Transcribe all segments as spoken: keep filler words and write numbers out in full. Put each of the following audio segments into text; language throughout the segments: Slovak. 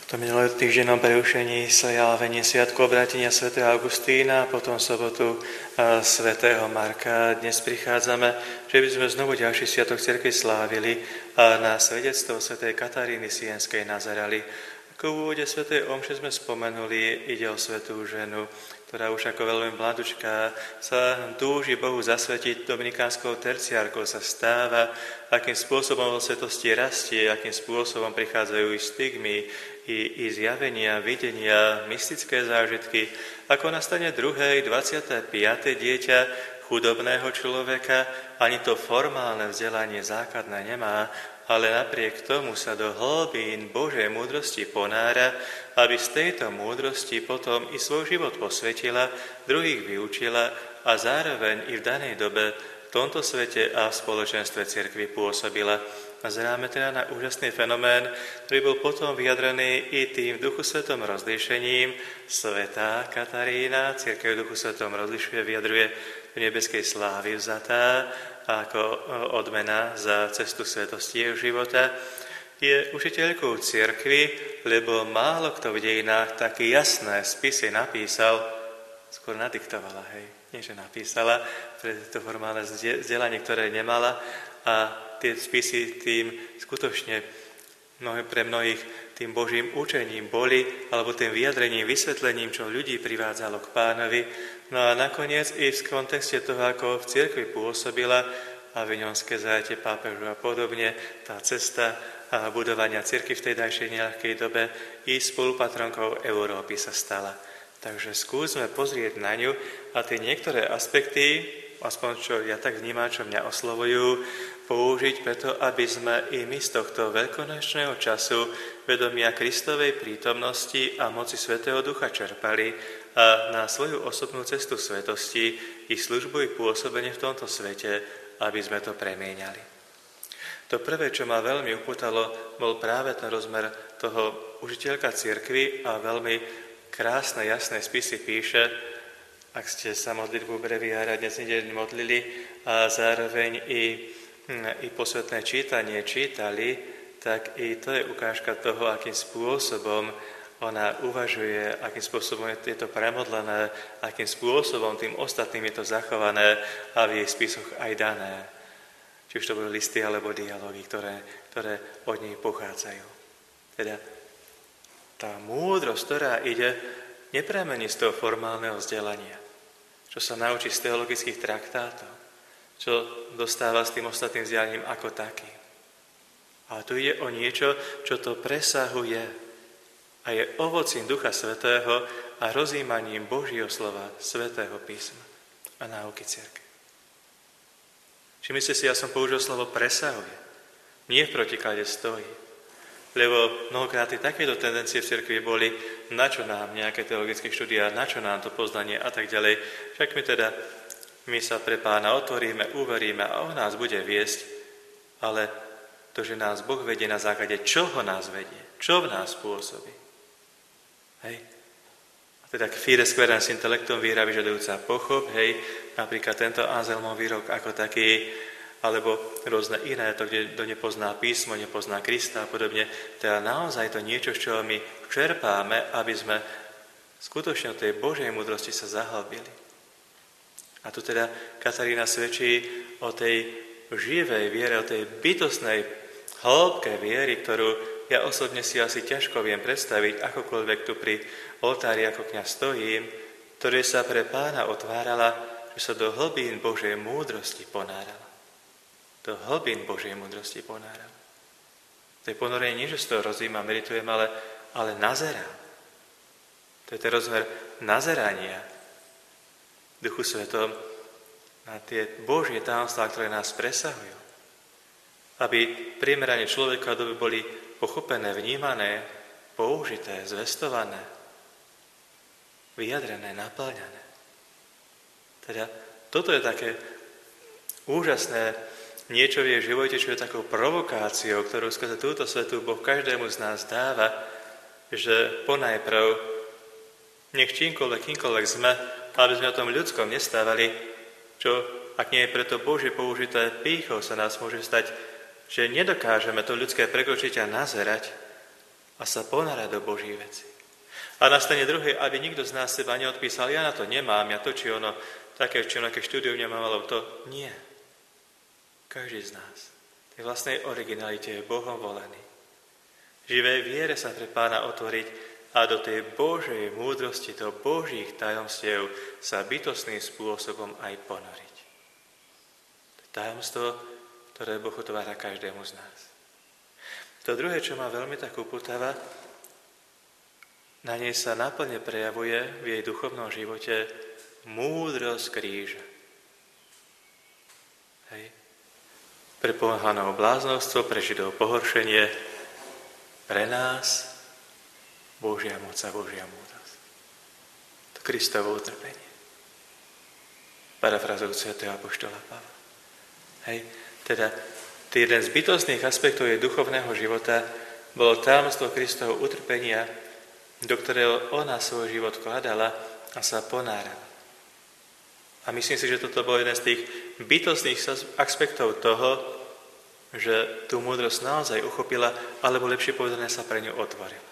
To minulý týždennom prerušení slávenie sviatku obrátenia svätého Augustína a potom sobotu svätého Marka. Dnes prichádzame, že by sme znovu ďalší sviatok cirkvi slávili a na svedectvo svätej Kataríny Sienskej nazerali. Ako v úvode svätej omše sme spomenuli, ide o svätú ženu, ktorá už ako veľmi mladučká sa túži Bohu zasvetiť, dominikánskou terciárkou sa stáva, akým spôsobom vo svetosti rastie, akým spôsobom prichádzajú i stigmy, i, i zjavenia, videnia, mystické zážitky, ako nastane druhé, dvadsiate piate dieťa chudobného človeka, ani to formálne vzdelanie základné nemá, ale napriek tomu sa do hlbín Božej múdrosti ponára, aby z tejto múdrosti potom i svoj život posvetila, druhých vyučila a zároveň i v danej dobe v tomto svete a v spoločenstve cirkvi pôsobila. A zráme teda na úžasný fenomén, ktorý bol potom vyjadrený i tým v Duchu Svetom rozlíšením. Svätá Katarína, cirkev v Duchu Svetom rozlišuje, vyjadruje do nebeskej slávy vzatá ako odmena za cestu svetosti jeho života. Je učiteľkou cirkvi, lebo málo kto v dejinách také jasné spisy napísal, skôr nadiktovala, hej, nie že napísala, pre to formálne vzdelanie, ktoré nemala, a tie spisy tým skutočne mnohé, pre mnohých tým Božím učením boli, alebo tým vyjadrením, vysvetlením, čo ľudí privádzalo k Pánovi. No a nakoniec i v kontexte toho, ako v cirkvi pôsobila, Avignonské zajatie pápežu a podobne, tá cesta a budovania cirkvi v tej dajšej neľahkej dobe i spolupatronkou Európy sa stala. Takže skúsme pozrieť na ňu a tie niektoré aspekty, aspoň čo ja tak vnímam, čo mňa oslovujú, použiť preto, aby sme i my z tohto veľkonočného času vedomia Kristovej prítomnosti a moci Svätého Ducha čerpali a na svoju osobnú cestu svetosti i službu i pôsobenie v tomto svete, aby sme to premieňali. To prvé, čo ma veľmi upútalo, bol práve ten rozmer toho učiteľka cirkvi a veľmi krásne, jasné spisy píše, ak ste sa modlitbu breviára dnes nedeľ modlili a zároveň i, i posvetné čítanie čítali, tak i to je ukážka toho, akým spôsobom ona uvažuje, akým spôsobom je to premodlené, akým spôsobom tým ostatným je to zachované a v jej spisoch aj dané. Či už to boli listy alebo dialógy, ktoré, ktoré od nej pochádzajú. Teda tá múdrosť, ktorá ide, nepremení z toho formálneho vzdelania, čo sa naučí z teologických traktátov, čo dostáva s tým ostatným vzdelaním ako taký. Ale tu ide o niečo, čo to presahuje a je ovocím Ducha Svätého a rozjímaním Božieho slova, Svätého písma a náuky cirkvi. Všimnite si, ja som použil slovo presahuje. Nie v protiklade stojí. Lebo mnohokrát i takéto tendencie v cirkvi boli, na čo nám nejaké teologické štúdia, na čo nám to poznanie a tak ďalej. Však my teda, my sa pre Pána otvoríme, uveríme a on nás bude viesť, ale to, že nás Boh vedie na základe čoho nás vedie, čo v nás pôsobí. Hej. A teda fides querens intellectum viera vyžadujúca pochop, hej, napríklad tento Anselmov výrok ako taký, alebo rôzne iné, to, kde kto nepozná písmo, nepozná Krista a podobne, teda naozaj to niečo, z čoho my čerpáme, aby sme skutočne o tej Božej múdrosti sa zahlbili. A tu teda Katarína svedčí o tej živej viere, o tej bytostnej hĺbke viery, ktorú ja osobne si asi ťažko viem predstaviť, akokoľvek tu pri oltári ako kňaz stojím, ktoré sa pre Pána otvárala, že sa do hlbín Božej múdrosti ponárala. Do hlbín Božej múdrosti ponárala. To je ponorenie nie, že z toho rozjíma, meditujem, ale, ale nazerám. To je ten rozmer nazerania v Duchu Svetom na tie Božie tajomstvá, ktoré nás presahujú. Aby primerane človeka doby boli pochopené, vnímané, použité, zvestované, vyjadrené, naplňané. Teda toto je také úžasné niečo v jej živote, čo je takou provokáciou, ktorú skrze túto svätú Boh každému z nás dáva, že ponajprv nech čímkoľvek, kýmkoľvek sme, aby sme o tom ľudskom nestávali, čo, ak nie je preto Božie použité, pýchou sa nás môže stať, že nedokážeme to ľudské prekročiť a nazerať, a sa ponárať do Božích vecí. A na strane druhej, aby nikto z nás seba neodpísal, ja na to nemám, ja to či ono, také či ono, aké štúdium nemám, alebo to nie. Každý z nás v tej vlastnej originalite je Bohom volený. Živej viere sa pre Pána otvoriť a do tej Božej múdrosti, do Božích tajomstiev sa bytostným spôsobom aj ponoriť. To je tajomstvo, ktoré Boh otvára každému z nás. To druhé, čo ma veľmi tak upútava, na nej sa naplne prejavuje v jej duchovnom živote múdrosť kríža. Hej. Pre pohanov bláznostvo, pre Židov pohoršenie, pre nás Božia moc a Božia múdrosť. To Kristovo utrpenie. Parafrazujúc svätého apoštola Pavla. Hej. Teda jeden z bytostných aspektov jej duchovného života bolo tajomstvo Kristovho utrpenia, do ktorého ona svoj život vkladala a sa ponárala. A myslím si, že toto bol jeden z tých bytostných aspektov toho, že tú múdrosť naozaj uchopila, alebo lepšie povedané sa pre ňu otvorila.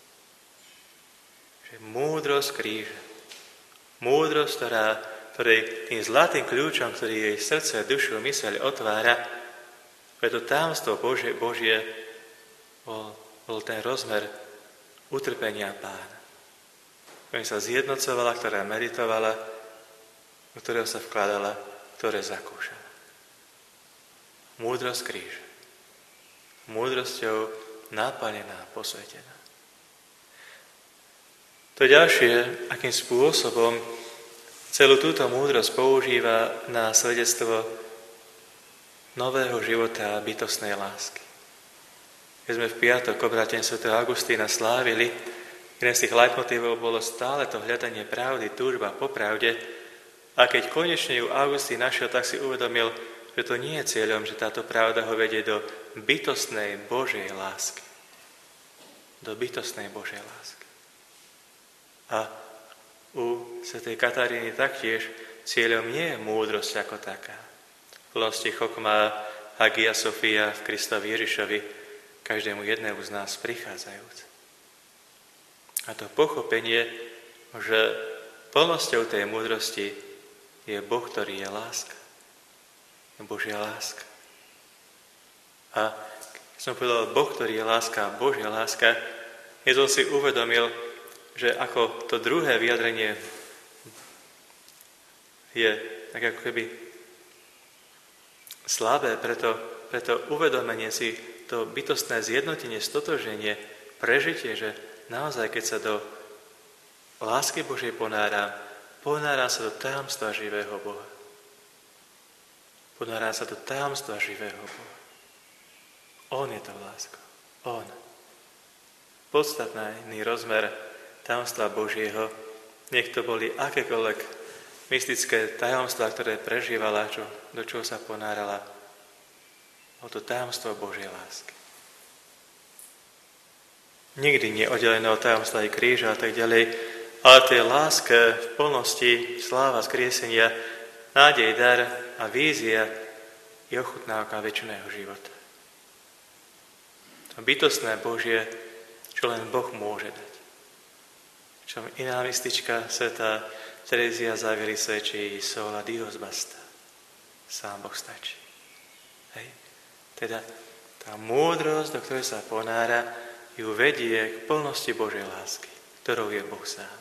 Že múdrosť kríža. Múdrosť, ktorá, ktorej tým zlatým kľúčom, ktorý jej srdce, dušu, myseľ otvára, preto tajomstvo Božie, Božie bol, bol ten rozmer utrpenia Pána. Ktorým sa zjednocovala, ktorá meditovala, do ktorého sa vkladala, ktoré zakúšala. Múdrosť kríža. Múdrosťou naplnená, posvetená. To ďalšie, akým spôsobom celú túto múdrosť používa na svedectvo nového života a bytostnej lásky. Keď sme v piatok obrátení svätého Augustína slávili, jeden z tých leitmotívov bolo stále to hľadanie pravdy, túžba po pravde, a keď konečne ju Augustín našiel, tak si uvedomil, že to nie je cieľom, že táto pravda ho vedie do bytostnej Božej lásky. Do bytostnej Božej lásky. A u svätej Kataríny taktiež cieľom nie je múdrosť ako taká. Plnosti, chokma, Hagia Sofia v Kristovi Ježišovi, každému jednému z nás prichádzajúc. A to pochopenie, že plnosťou tej múdrosti je Boh, ktorý je láska. Božia láska. A keď som povedal Boh, ktorý je láska, Božia láska, keď som si uvedomil, že ako to druhé vyjadrenie je tak ako keby slabé, preto, preto uvedomenie si, to bytostné zjednotenie, stotoženie, prežitie, že naozaj, keď sa do lásky Božej ponáram, ponáram sa do tajomstva živého Boha. Ponáram sa do tajomstva živého Boha. On je to láska. On. Podstatný rozmer tajomstva Božieho, nech to boli akékoľvek mystické tajomstvá, ktoré prežívala, čo, do čoho sa ponárala, o to tajomstvo Božej lásky. Nikdy nie oddelené od tajomstva aj kríža a tak ďalej, ale to je láska v plnosti, sláva skriesenia, nádej, dar a vízia je ochutnávka večného života. To bytostné Božie, čo len Boh môže dať. Čo iná mistička svätá Terezia Zaviri svedčí, sola Dios basta. Sám Boh stačí. Hej. Teda tá múdrosť, do ktorej sa ponára, ju vedie k plnosti Božej lásky, ktorou je Boh sám.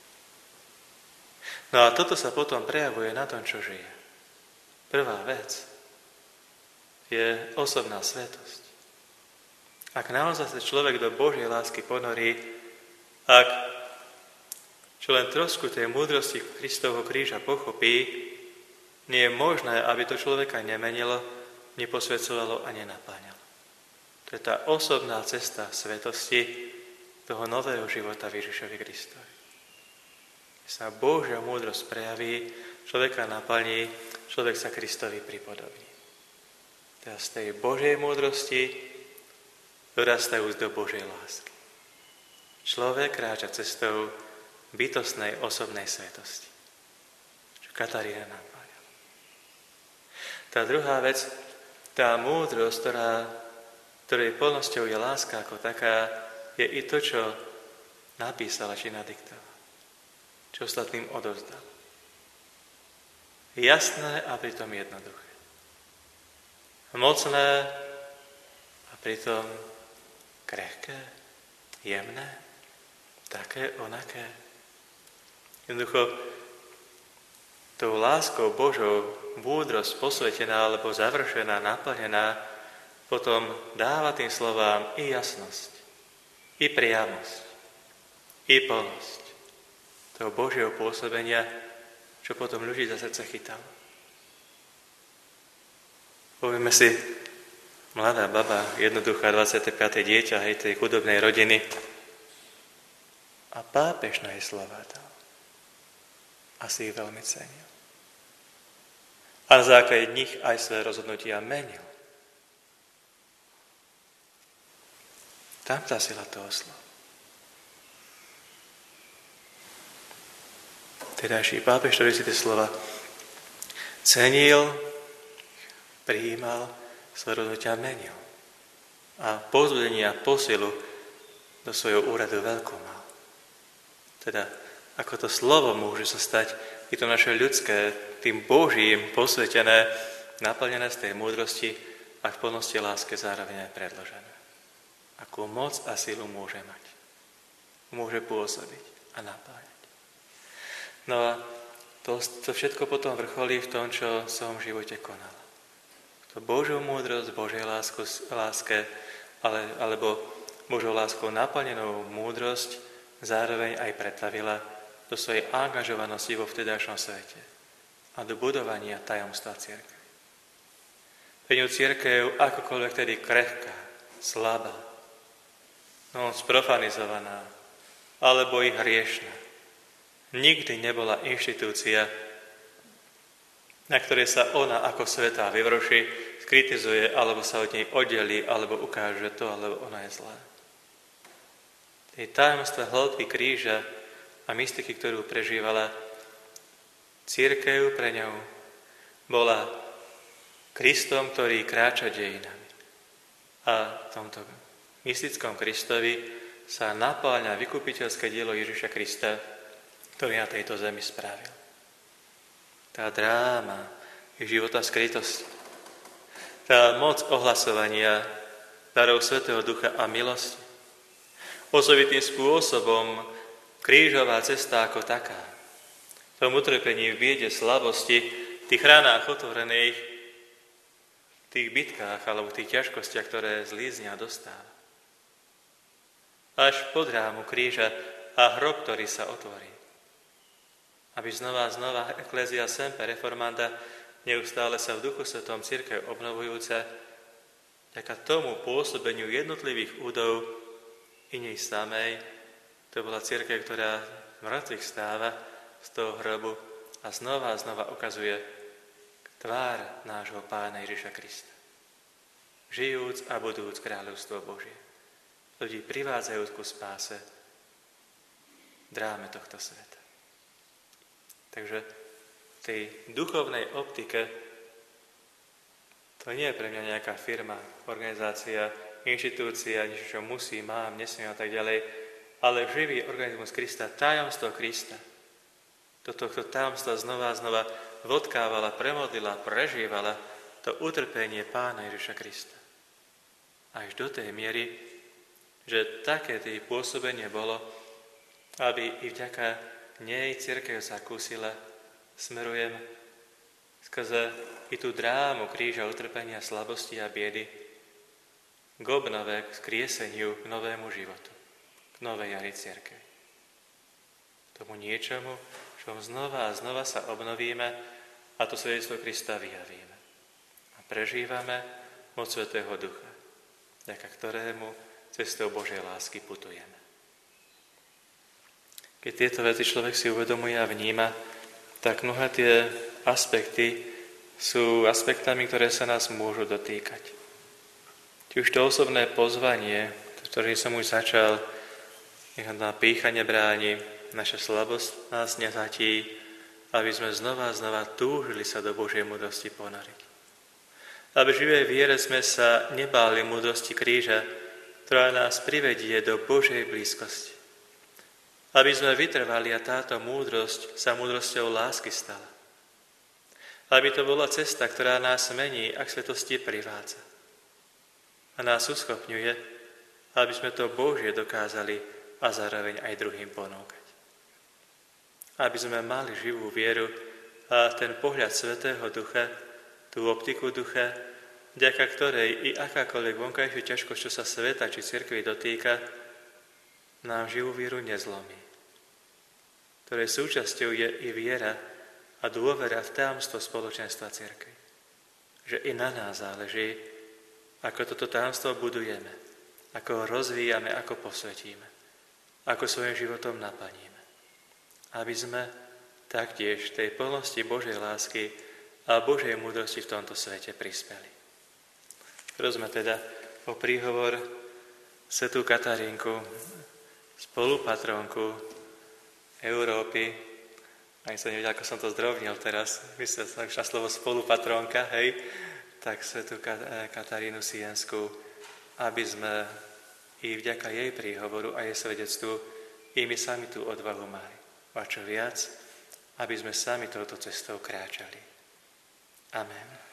No a toto sa potom prejavuje na tom, čo žije. Prvá vec je osobná svätosť. Ak naozaj sa človek do Božej lásky ponorí, ak čo len trošku tej múdrosti Kristovho kríža pochopí, nie je možné, aby to človeka nemenilo, neposvedcovalo a nenapáňalo. To je tá osobná cesta svetosti toho nového života v Ježišovi Kristovi. Keď sa Božia múdrosť prejaví, človeka naplní, človek sa Kristovi pripodobní. Teda z tej Božej múdrosti dorastajú do Božej lásky. Človek kráča cestou bytostnej osobnej svetosti, čo Katarína napájala. Tá druhá vec, tá múdrosť, ktorá, ktorej plnosťou je láska ako taká, je i to, čo napísala či nadiktovala, čo ostatným odovzdal. Jasné a pritom jednoduché. Mocné a pritom krehké, jemné, také, onaké. Jednoducho, tou láskou Božou, múdrosť posvetená alebo završená, naplnená, potom dáva tým slovám i jasnosť, i priamosť, i plnosť toho Božieho pôsobenia, čo potom ľudí za srdce chytalo. Povieme si, mladá baba, jednoduchá dvadsiate piate dieťa, hej, tej chudobnej rodiny, a pápež na jej slová dal. Asi ich veľmi cenil. A na základe nich aj svoje rozhodnutia menil. Tam tá sila toho slova. Tedajší pápež, ktorý si tie slova cenil, prijímal, svoje rozhodnutia menil. A povzbudenie a posilu do svojho úradu veľkú mal. Teda, ako to slovo môže sa stať, i to naše ľudské, tým Božím posvetené, naplnené z tej múdrosti a v plnosti láske zároveň aj predložené. Akú moc a silu môže mať. Môže pôsobiť a napájať. No a to, to všetko potom vrcholí v tom, čo som v živote konal. To Božiu múdrosť, Božej láske, láske ale, alebo Božou láskou naplnenou múdrosť zároveň aj pretavila do svojej angažovanosti vo vtedajšom svete a do budovania tajomstva cirkvi. Pre ňu cirkev akokoľvek tedy krehká, slabá, no sprofanizovaná, alebo i hriešná, nikdy nebola inštitúcia, na ktorej sa ona ako svätá vyvroší, skritizuje, alebo sa od nej oddelí, alebo ukáže to, alebo ona je zlá. Tej tajomstva hĺbky kríža a mystiky, ktorú prežívala, cirkev pre ňou bola Kristom, ktorý kráča dejinami. A v tomto mystickom Kristovi sa napáľa vykupiteľské dielo Ježiša Krista, ktorý na tejto zemi spravil. Tá dráma ich života skrytosti, tá moc ohlasovania darov Svätého Ducha a milosti, osobitým spôsobom krížová cesta ako taká, v tom utrpení, v biede, slabosti, v tých ranách otvorených, v tých bitkách alebo v tých ťažkostiach, ktoré zlíznia dostáva. Až pod rámu kríža a hrob, ktorý sa otvorí. Aby znova a znova Ecclesia Semper Reformanda, neustále sa v Duchu Svetom cirkev obnovujúca, vďaka tomu pôsobeniu jednotlivých údov i nej samej, to bola cirkev, ktorá mŕtvych stáva z toho hrobu a znova a znova ukazuje tvár nášho Pána Ježiša Krista. Žijúc a budúc kráľovstvo Božie. Ľudí privádzajúc ku spáse dráme tohto sveta. Takže v tej duchovnej optike to nie je pre mňa nejaká firma, organizácia, inštitúcia, niečo, čo musí, mám, nesmiem a tak ďalej, ale živý organizmus Krista, tajomstvo Krista. Toto tajomstvo znova a znova vodkávala, premodlila, prežívala to utrpenie Pána Ježiša Krista. Až do tej miery, že také tým pôsobenie bolo, aby i vďaka nej cirkev sa kúsila, smerujem skrze i tú drámu kríža utrpenia, slabosti a biedy k obnove, k skrieseniu, k novému životu, k novej jari cirkvi. Tomu niečomu, čo znova a znova sa obnovíme a to svedectvo Krista vyjavíme. A prežívame moc Svätého Ducha, vďaka ktorému cestou Božej lásky putujeme. Keď tieto veci človek si uvedomuje a vníma, tak mnohé tie aspekty sú aspektami, ktoré sa nás môžu dotýkať. Či už to osobné pozvanie, ktoré som už začal, nech nám pýcha nebráni, naša slabosť nás nezatí, aby sme znova a znova túžili sa do Božej múdrosti ponoriť. Aby v živej viere sme sa nebáli múdrosti kríža, ktorá nás privedie do Božej blízkosti. Aby sme vytrvali a táto múdrosť sa múdrosťou lásky stala. Aby to bola cesta, ktorá nás mení a k svetosti privádza. A nás uschopňuje, aby sme to Božie dokázali a zároveň aj druhým ponúkať. Aby sme mali živú vieru a ten pohľad Svätého Ducha, tú optiku Ducha, vďaka ktorej i akákoľvek vonkajšia ťažkosť, čo sa sveta či cirkvi dotýka, nám živú vieru nezlomí. Ktorej súčasťou je i viera a dôvera v tajomstvo spoločenstva cirkvi. Že i na nás záleží, ako toto tajomstvo budujeme, ako ho rozvíjame, ako posvetíme, ako svojim životom naplníme. Aby sme taktiež tej plnosti Božej lásky a Božej múdrosti v tomto svete prispeli. Prosme teda o príhovor svätú Katarínku, spolupatrónku Európy. Ani som nevedel, ako som to zdrovnil teraz. Myslel som už na slovo spolupatrónka, hej. Tak svätú Katarínu Sienskú, aby sme i vďaka jej príhovoru a jej svedectvu i my sami tú odvahu mali. A čo viac, aby sme sami touto cestou kráčali. Amen.